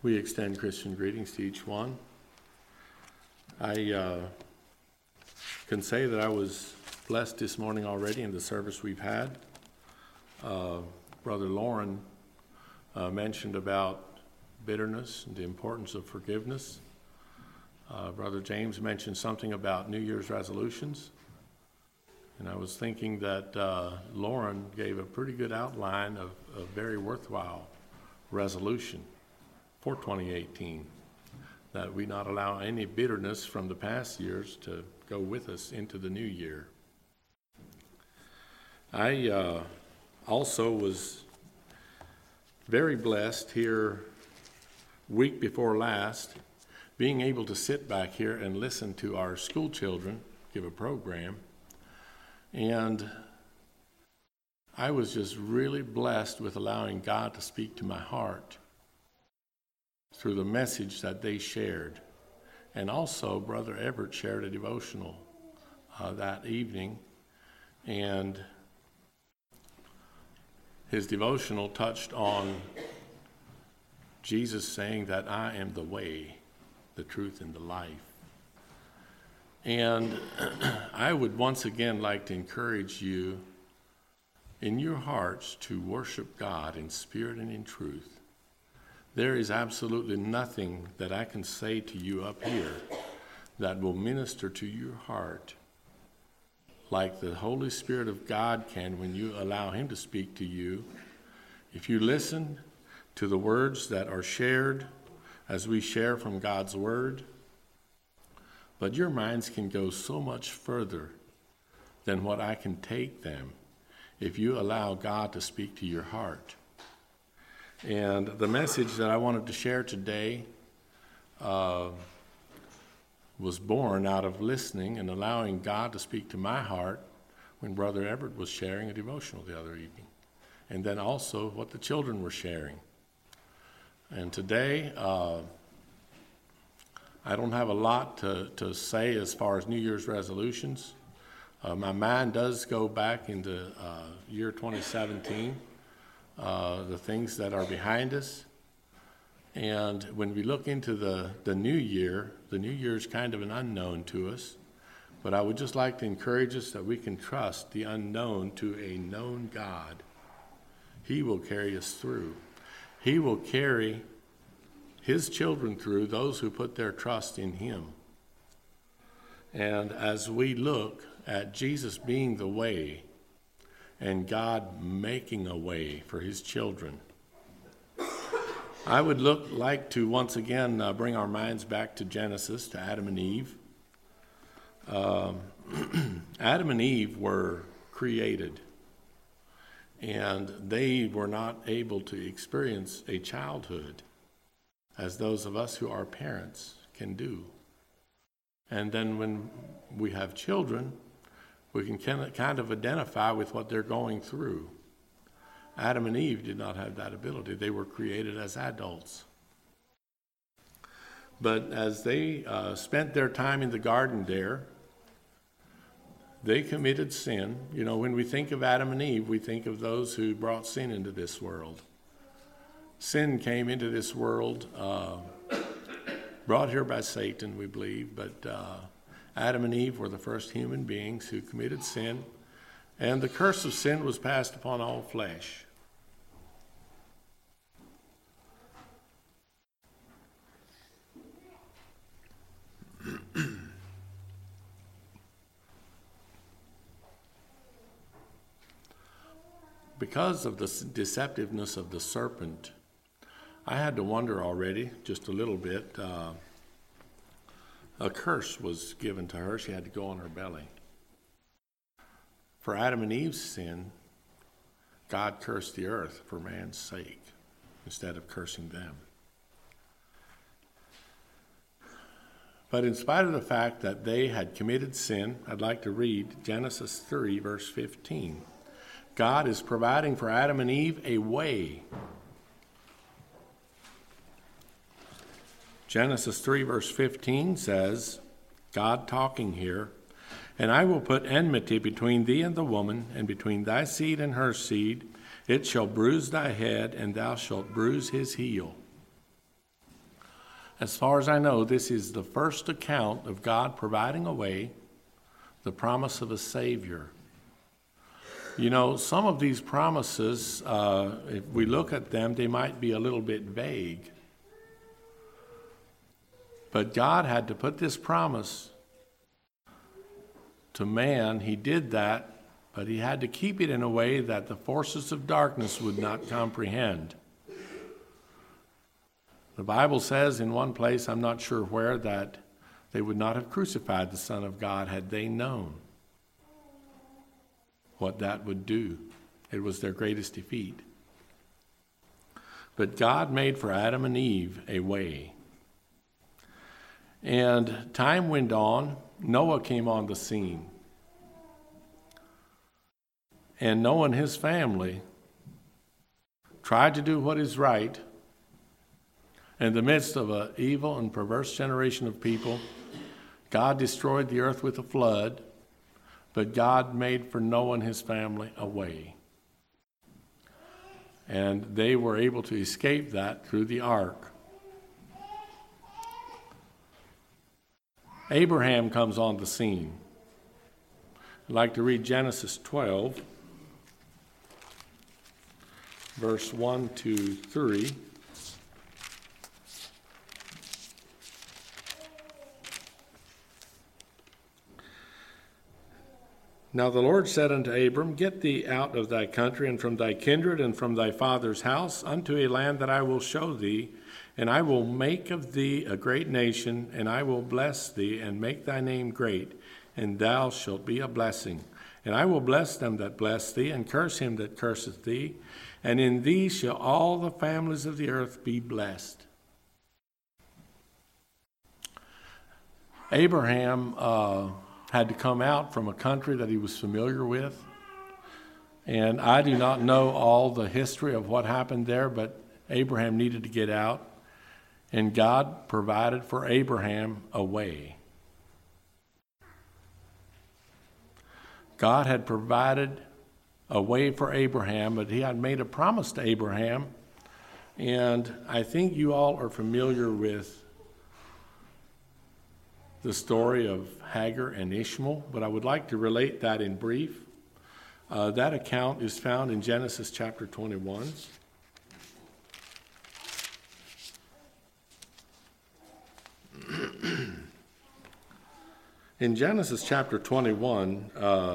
We extend Christian greetings to each one. I can say that I was blessed this morning already in the service we've had. Brother Lauren mentioned about bitterness and the importance of forgiveness. Brother James mentioned something about New Year's resolutions. And I was thinking that Lauren gave a pretty good outline of a very worthwhile resolution for 2018, that we not allow any bitterness from the past years to go with us into the new year. I also was very blessed here week before last, being able to sit back here and listen to our school children give a program. And I was just really blessed with allowing God to speak to my heart through the message that they shared. And also, Brother Everett shared a devotional that evening. And his devotional touched on Jesus saying that I am the way, the truth, and the life. And I would once again like to encourage you in your hearts to worship God in spirit and in truth. There is absolutely nothing that I can say to you up here that will minister to your heart like the Holy Spirit of God can when you allow Him to speak to you. If you listen to the words that are shared as we share from God's Word, but your minds can go so much further than what I can take them if you allow God to speak to your heart. And the message that I wanted to share today was born out of listening and allowing God to speak to my heart when Brother Everett was sharing a devotional the other evening, and then also what the children were sharing. And today, I don't have a lot to say as far as New Year's resolutions. My mind does go back into year 2017, the things that are behind us. And when we look into the new year is kind of an unknown to us. But I would just like to encourage us that we can trust the unknown to a known God. He will carry us through. He will carry His children through, those who put their trust in Him. And as we look at Jesus being the way and God making a way for His children, I would like to once again bring our minds back to Genesis, to Adam and Eve. Adam and Eve were created, and they were not able to experience a childhood as those of us who are parents can do. And then when we have children, we can kind of identify with what they're going through. Adam and Eve did not have that ability. They were created as adults. But as they spent their time in the garden there, they committed sin. You know, when we think of Adam and Eve, we think of those who brought sin into this world. Sin came into this world, brought here by Satan, we believe, but Adam and Eve were the first human beings who committed sin, and the curse of sin was passed upon all flesh. Because of the deceptiveness of the serpent, I had to wonder already, just a little bit. A curse was given to her. She had to go on her belly. For Adam and Eve's sin, God cursed the earth for man's sake instead of cursing them. But in spite of the fact that they had committed sin, I'd like to read Genesis 3, verse 15. God is providing for Adam and Eve a way. Genesis 3, verse 15 says, God talking here, and I will put enmity between thee and the woman, and between thy seed and her seed. It shall bruise thy head, and thou shalt bruise his heel. As far as I know, this is the first account of God providing a way, the promise of a Savior. You know, some of these promises, if we look at them, they might be a little bit vague. But God had to put this promise to man. He did that, but he had to keep it in a way that the forces of darkness would not comprehend. The Bible says in one place, I'm not sure where, that they would not have crucified the Son of God had they known what that would do. It was their greatest defeat. But God made for Adam and Eve a way. And time went on. Noah came on the scene. And Noah and his family tried to do what is right. In the midst of an evil and perverse generation of people, God destroyed the earth with a flood, but God made for Noah and his family a way. And they were able to escape that through the ark. Abraham comes on the scene. I'd like to read Genesis 12, verse 1 to 3. Now the Lord said unto Abram, Get thee out of thy country, and from thy kindred, and from thy father's house, unto a land that I will show thee, and I will make of thee a great nation, and I will bless thee, and make thy name great, and thou shalt be a blessing. And I will bless them that bless thee, and curse him that curseth thee, and in thee shall all the families of the earth be blessed. Abraham had to come out from a country that he was familiar with. And I do not know all the history of what happened there, but Abraham needed to get out. And God provided for Abraham a way. God had provided a way for Abraham, but he had made a promise to Abraham. And I think you all are familiar with the story of Hagar and Ishmael, but I would like to relate that in brief. That account is found in Genesis chapter 21. In Genesis chapter 21,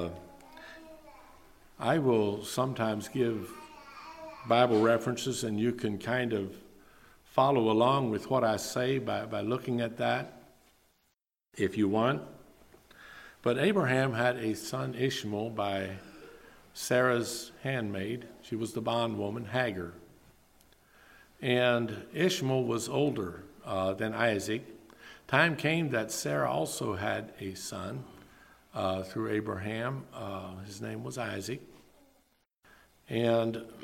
I will sometimes give Bible references, and you can kind of follow along with what I say by looking at that if you want. But Abraham had a son Ishmael by Sarah's handmaid. She was the bondwoman, Hagar. And Ishmael was older than Isaac. Time came that Sarah also had a son through Abraham. His name was Isaac. And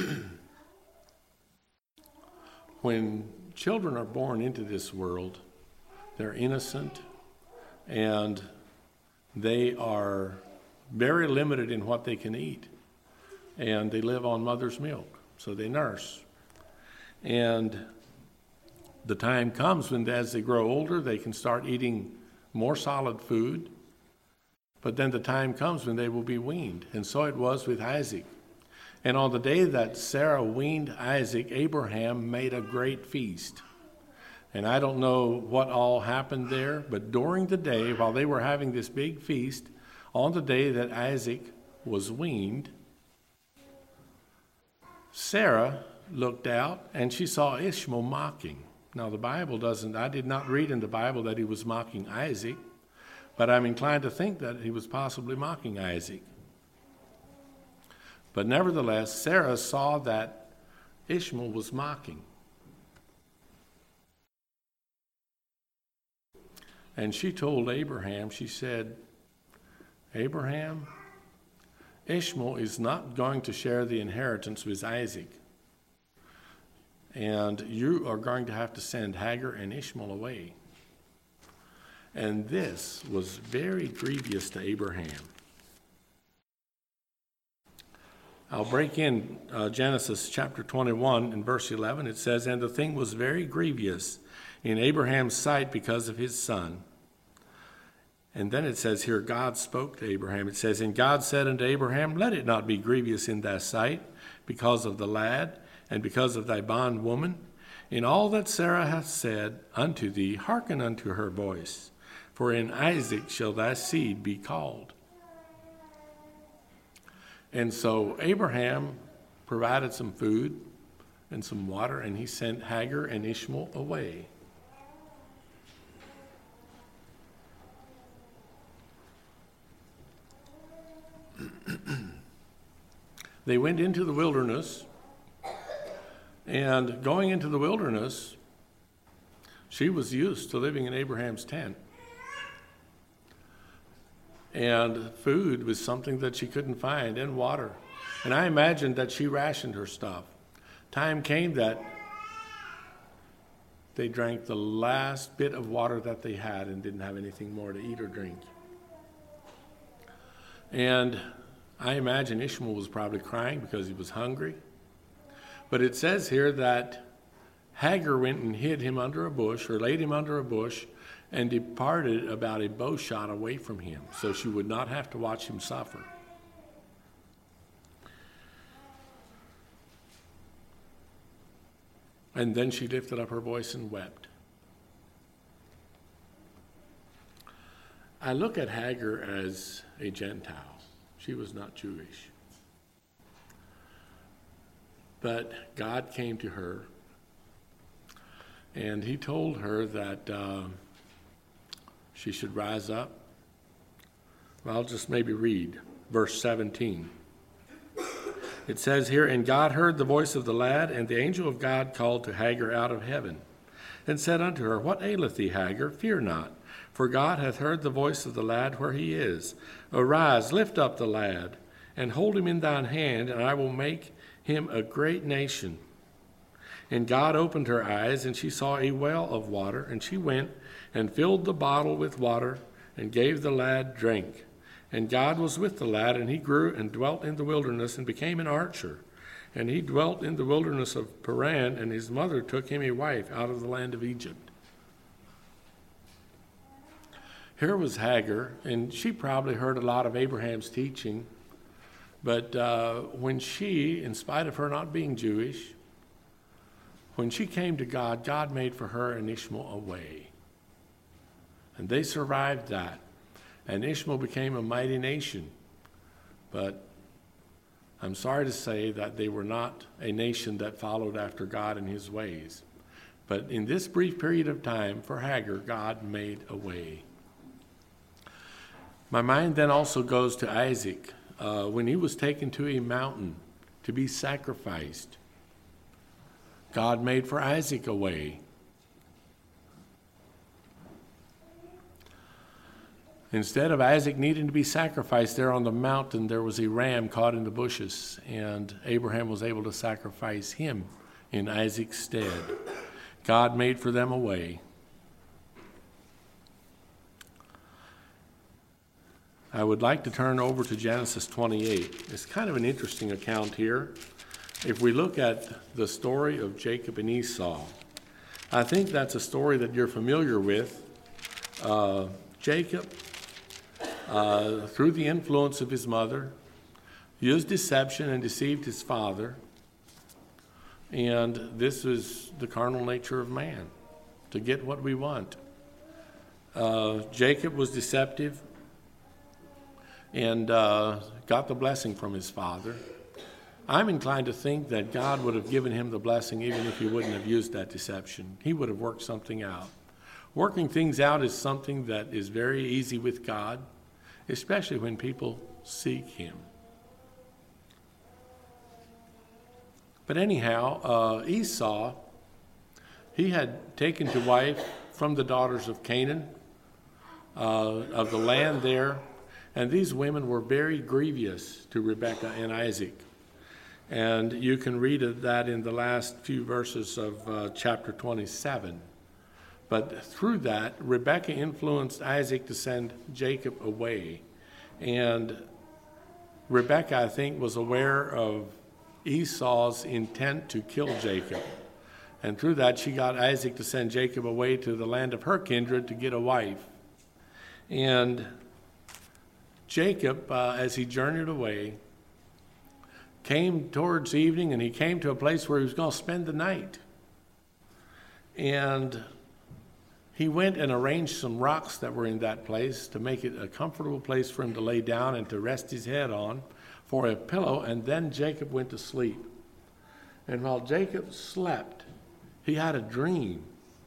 when children are born into this world, they're innocent, and they are very limited in what they can eat. And they live on mother's milk, so they nurse. And the time comes when, as they grow older, they can start eating more solid food. But then the time comes when they will be weaned. And so it was with Isaac. And on the day that Sarah weaned Isaac, Abraham made a great feast. And I don't know what all happened there, but during the day, while they were having this big feast, on the day that Isaac was weaned, Sarah looked out and she saw Ishmael mocking. Now the Bible doesn't, I did not read in the Bible that he was mocking Isaac, but I'm inclined to think that he was possibly mocking Isaac. But nevertheless, Sarah saw that Ishmael was mocking. And she told Abraham, she said, Abraham, Ishmael is not going to share the inheritance with Isaac. And you are going to have to send Hagar and Ishmael away. And this was very grievous to Abraham. I'll break in Genesis chapter 21 and verse 11. It says, And the thing was very grievous in Abraham's sight because of his son. And then it says here, God spoke to Abraham. It says, and God said unto Abraham, let it not be grievous in thy sight because of the lad, and because of thy bondwoman. In all that Sarah hath said unto thee, hearken unto her voice, for in Isaac shall thy seed be called. And so Abraham provided some food and some water, and he sent Hagar and Ishmael away. They went into the wilderness, and going into the wilderness, she was used to living in Abraham's tent. And food was something that she couldn't find, and water. And I imagined that she rationed her stuff. Time came that they drank the last bit of water that they had and didn't have anything more to eat or drink. And I imagine Ishmael was probably crying because he was hungry. But it says here that Hagar went and hid him under a bush, or laid him under a bush, and departed about a bow shot away from him, so she would not have to watch him suffer. And then she lifted up her voice and wept. I look at Hagar as a Gentile. She was not Jewish. But God came to her, and he told her that she should rise up. Well, I'll just maybe read verse 17. It says here, and God heard the voice of the lad, and the angel of God called to Hagar out of heaven, and said unto her, what aileth thee, Hagar? Fear not, for God hath heard the voice of the lad where he is. Arise, lift up the lad, and hold him in thine hand, and I will make him a great nation. And God opened her eyes, and she saw a well of water, and she went and filled the bottle with water, and gave the lad drink. And God was with the lad, and he grew and dwelt in the wilderness, and became an archer. And he dwelt in the wilderness of Paran, and his mother took him a wife out of the land of Egypt. Here was Hagar, and she probably heard a lot of Abraham's teaching, but when she, in spite of her not being Jewish, when she came to God, God made for her and Ishmael a way. And they survived that. And Ishmael became a mighty nation. But I'm sorry to say that they were not a nation that followed after God and his ways. But in this brief period of time, for Hagar, God made a way. My mind then also goes to Isaac. When he was taken to a mountain to be sacrificed, God made for Isaac a way. Instead of Isaac needing to be sacrificed there on the mountain, there was a ram caught in the bushes, and Abraham was able to sacrifice him in Isaac's stead. God made for them a way. I would like to turn over to Genesis 28. It's kind of an interesting account here. If we look at the story of Jacob and Esau, I think that's a story that you're familiar with. Jacob, through the influence of his mother, used deception and deceived his father. And this is the carnal nature of man, to get what we want. Jacob was deceptive and got the blessing from his father. I'm inclined to think that God would have given him the blessing even if he wouldn't have used that deception. He would have worked something out. Working things out is something that is very easy with God, especially when people seek him. But anyhow, Esau, he had taken to wife from the daughters of Canaan, of the land there, and these women were very grievous to Rebekah and Isaac. And you can read that in the last few verses of chapter 27. But through that, Rebekah influenced Isaac to send Jacob away. And Rebekah, I think, was aware of Esau's intent to kill Jacob. And through that, she got Isaac to send Jacob away to the land of her kindred to get a wife. And Jacob, as he journeyed away, came towards evening, and he came to a place where he was going to spend the night. And he went and arranged some rocks that were in that place to make it a comfortable place for him to lay down and to rest his head on for a pillow. And then Jacob went to sleep. And while Jacob slept, he had a dream.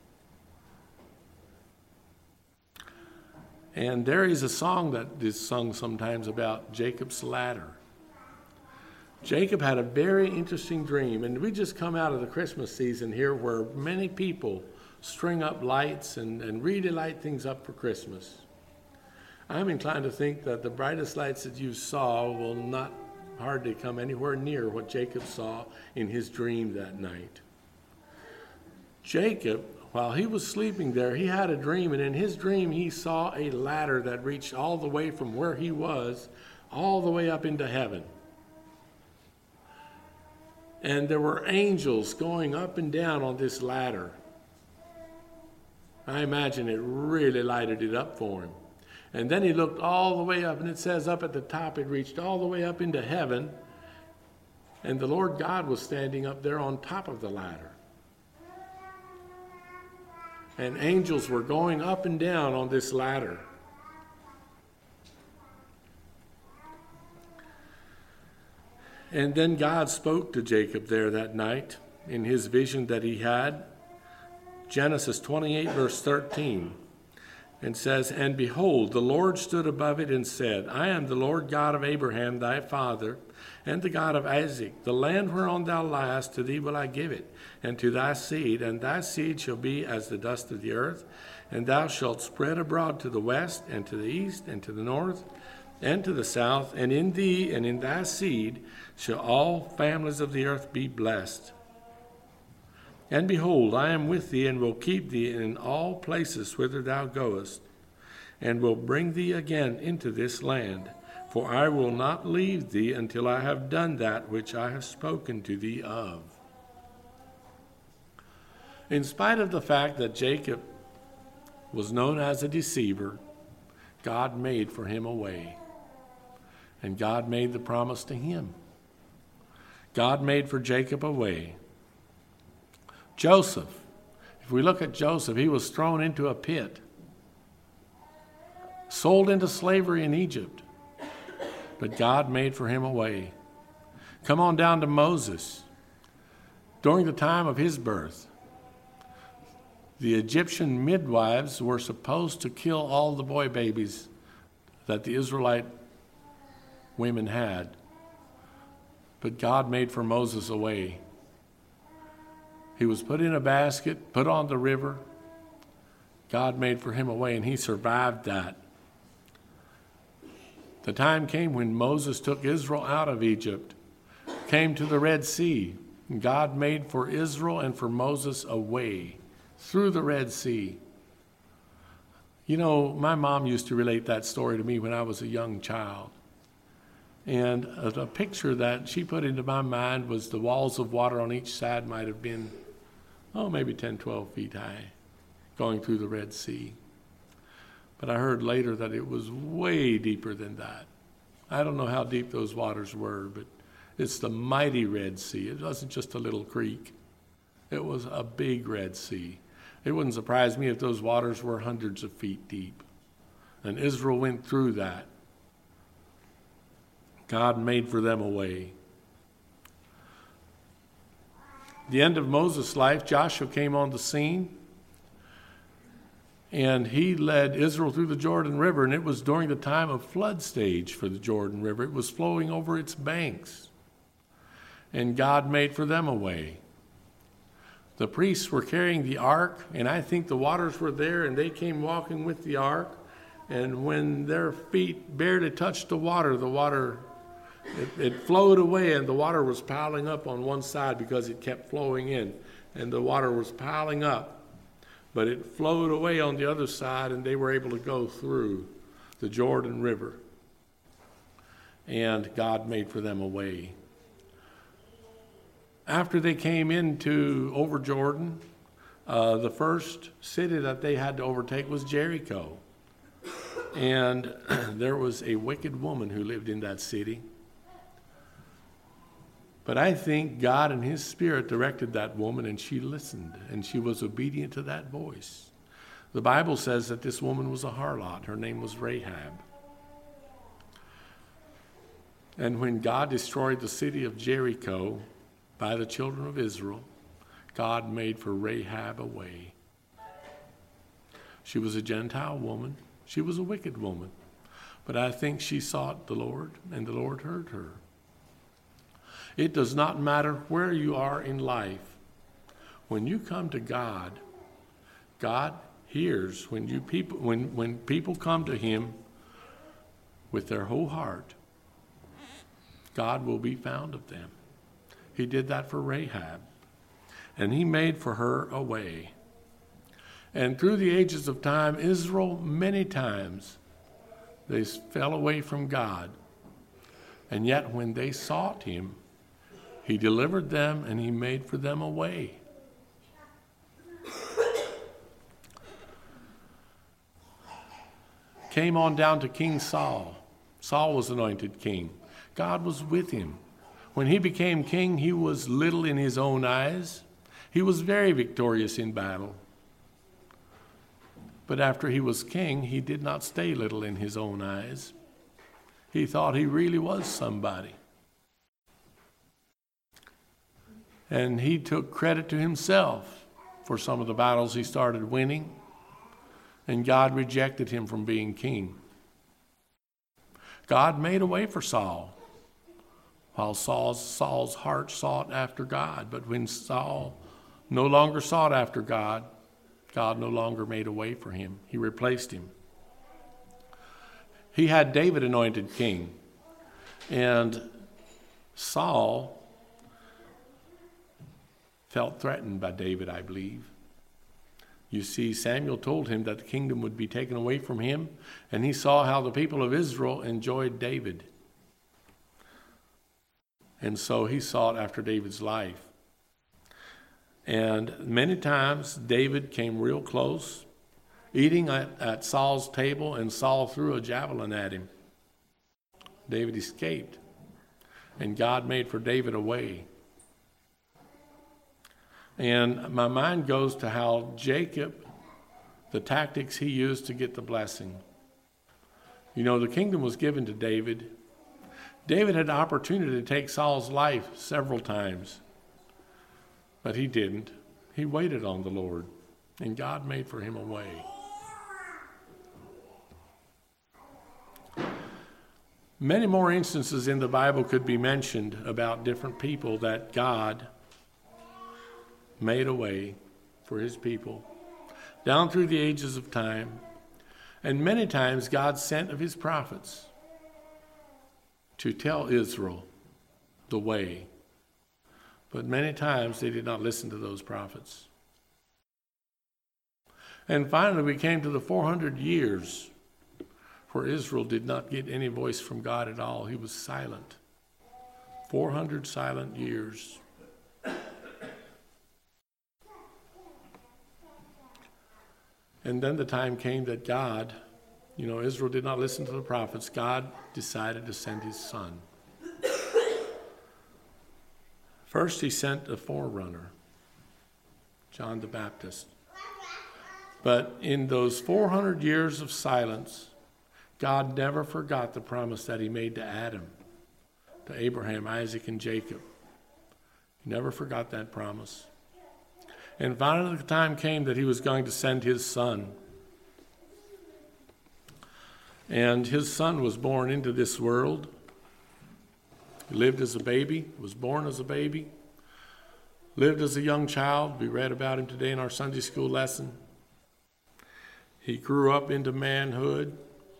And there is a song that is sung sometimes about Jacob's ladder. Jacob had a very interesting dream, and we just come out of the Christmas season here where many people string up lights and really light things up for Christmas. I'm inclined to think that the brightest lights that you saw will not hardly come anywhere near what Jacob saw in his dream that night. Jacob, while he was sleeping there, he had a dream, and in his dream he saw a ladder that reached all the way from where he was all the way up into heaven. And there were angels going up and down on this ladder. I imagine it really lighted it up for him. And then he looked all the way up, and it says up at the top it reached all the way up into heaven, and the Lord God was standing up there on top of the ladder. And angels were going up and down on this ladder. And then God spoke to Jacob there that night in his vision that he had. Genesis 28, verse 13. And says, "And behold, the Lord stood above it and said, I am the Lord God of Abraham thy father, and the God of Isaac. The land whereon thou liest, to thee will I give it, and to thy seed, and thy seed shall be as the dust of the earth. And thou shalt spread abroad to the west, and to the east, and to the north, and to the south. And in thee and in thy seed shall all families of the earth be blessed. And behold, I am with thee, and will keep thee in all places whither thou goest, and will bring thee again into this land. For I will not leave thee until I have done that which I have spoken to thee of." In spite of the fact that Jacob was known as a deceiver, God made for him a way. And God made the promise to him. God made for Jacob a way. Joseph, if we look at Joseph, he was thrown into a pit, sold into slavery in Egypt, but God made for him a way. Come on down to Moses. During the time of his birth, the Egyptian midwives were supposed to kill all the boy babies that the Israelite women had, but God made for Moses a way. He was put in a basket, put on the river. God made for him a way, and he survived that. The time came when Moses took Israel out of Egypt, came to the Red Sea, and God made for Israel and for Moses a way through the Red Sea. You know, my mom used to relate that story to me when I was a young child. And a picture that she put into my mind was the walls of water on each side might have been, maybe 10, 12 feet high, going through the Red Sea. But I heard later that it was way deeper than that. I don't know how deep those waters were, but it's the mighty Red Sea. It wasn't just a little creek. It was a big Red Sea. It wouldn't surprise me if those waters were hundreds of feet deep. And Israel went through that. God made for them a way. The end of Moses' life, Joshua came on the scene, and he led Israel through the Jordan River, and it was during the time of flood stage for the Jordan River. It was flowing over its banks, and God made for them a way. The priests were carrying the ark, and I think the waters were there, and they came walking with the ark, and when their feet barely touched the water, it flowed away, and the water was piling up on one side because it kept flowing in, and the water was piling up. But it flowed away on the other side, and they were able to go through the Jordan River. And God made for them a way. After they came over Jordan, the first city that they had to overtake was Jericho. And there was a wicked woman who lived in that city. But I think God and his Spirit directed that woman, and she listened, and she was obedient to that voice. The Bible says that this woman was a harlot. Her name was Rahab. And when God destroyed the city of Jericho by the children of Israel, God made for Rahab a way. She was a Gentile woman. She was a wicked woman. But I think she sought the Lord, and the Lord heard her. It does not matter where you are in life. When you come to God, God hears when people come to him with their whole heart. God will be found of them. He did that for Rahab, and he made for her a way. And through the ages of time, Israel, many times, they fell away from God. And yet when they sought him, he delivered them, and he made for them a way. Came on down to King Saul. Saul was anointed king. God was with him. When he became king, he was little in his own eyes. He was very victorious in battle. But after he was king, he did not stay little in his own eyes. He thought he really was somebody. And he took credit to himself for some of the battles he started winning. And God rejected him from being king. God made a way for Saul, while Saul's heart sought after God. But when Saul no longer sought after God, God no longer made a way for him. He replaced him. He had David anointed king. And Saul felt threatened by David, I believe. You see, Samuel told him that the kingdom would be taken away from him, and he saw how the people of Israel enjoyed David. And so he sought after David's life. And many times David came real close, eating at Saul's table, and Saul threw a javelin at him. David escaped, and God made for David a way. And my mind goes to how Jacob, the tactics he used to get the blessing. You know, the kingdom was given to David. David had the opportunity to take Saul's life several times, but he didn't. He waited on the Lord, and God made for him a way. Many more instances in the Bible could be mentioned about different people that God made a way for his people down through the ages of time. And many times God sent of his prophets to tell Israel the way. But many times they did not listen to those prophets. And finally we came to the 400 years where Israel did not get any voice from God at all. He was silent. 400 silent years. And then the time came that God, Israel did not listen to the prophets. God decided to send his son. First, he sent a forerunner, John the Baptist. But in those 400 years of silence, God never forgot the promise that he made to Adam, to Abraham, Isaac, and Jacob. He never forgot that promise. And finally the time came that he was going to send his son. And his son was born into this world. He lived as a baby, was born as a baby, lived as a young child. We read about him today in our Sunday school lesson. He grew up into manhood,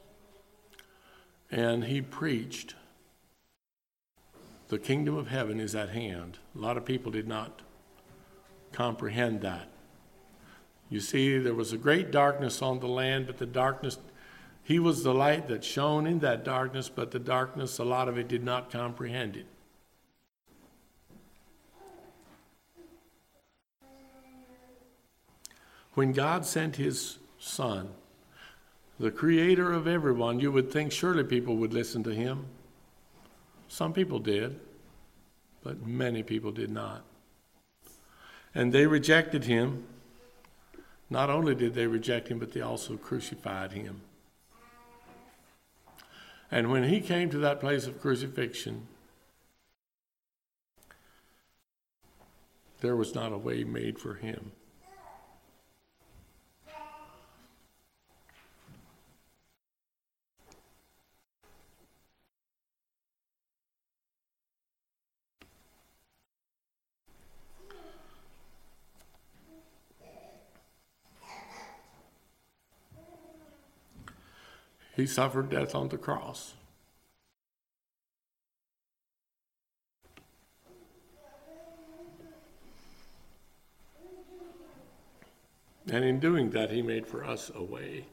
and he preached, the kingdom of heaven is at hand. A lot of people did not comprehend that. You see, there was a great darkness on the land, but the darkness, he was the light that shone in that darkness, but the darkness, a lot of it did not comprehend it. When God sent his Son, the creator of everyone, you would think surely people would listen to him. Some people did, but many people did not. And they rejected him. Not only did they reject him, but they also crucified him. And when he came to that place of crucifixion, there was not a way made for him. He suffered death on the cross. And in doing that, he made for us a way.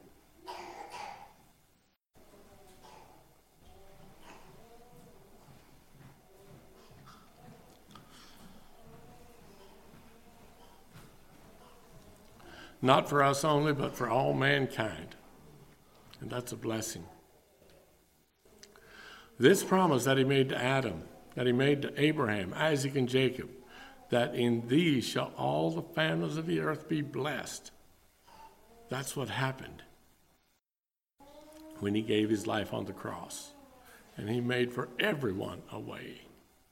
Not for us only, but for all mankind. And that's a blessing. This promise that he made to Adam, that he made to Abraham, Isaac, and Jacob, that in these shall all the families of the earth be blessed. That's what happened when he gave his life on the cross. And he made for everyone a way.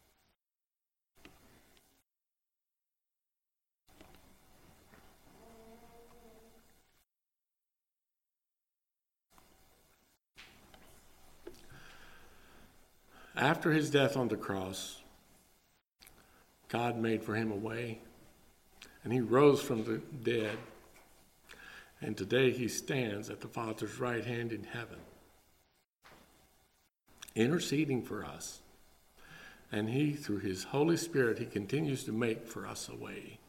After his death on the cross, God made for him a way, and he rose from the dead, and today he stands at the Father's right hand in heaven, interceding for us, and he, through his Holy Spirit, he continues to make for us a way.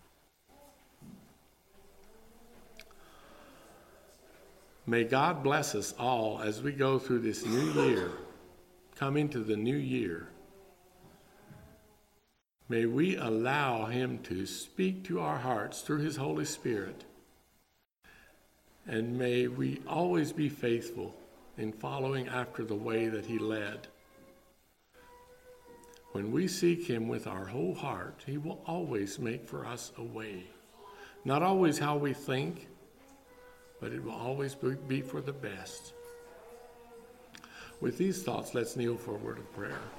May God bless us all as we go through this new year, come into the new year. May we allow him to speak to our hearts through his Holy Spirit. And may we always be faithful in following after the way that he led. When we seek him with our whole heart, he will always make for us a way. Not always how we think, but it will always be for the best. With these thoughts, let's kneel for a word of prayer.